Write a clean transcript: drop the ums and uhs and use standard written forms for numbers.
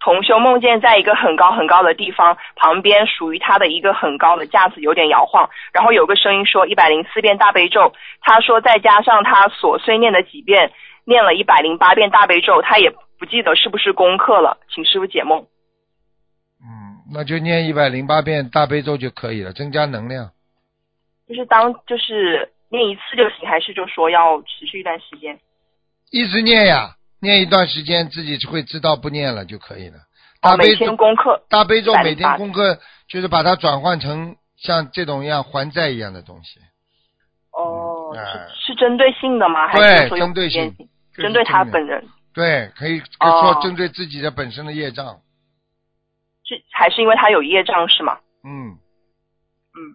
同修梦见在一个很高很高的地方，旁边属于他的一个很高的架子有点摇晃，然后有个声音说104遍大悲咒，他说再加上他琐碎念的几遍，念了108遍大悲咒，他也不记得是不是功课了，请师父解梦。 那就念108遍大悲咒就可以了，增加能量。 就是念一次就行，还是就说要持续一段时间？ 一直念呀，念一段时间自己会知道，不念了就可以了。 每天功课大悲咒每天功课就是把它转换成像这种一样还债一样的东西。 是针对性的吗？还是说针对性， 针对他本人？ 对，可以说针对自己的本身的业障。 还是因为他有业障是吗？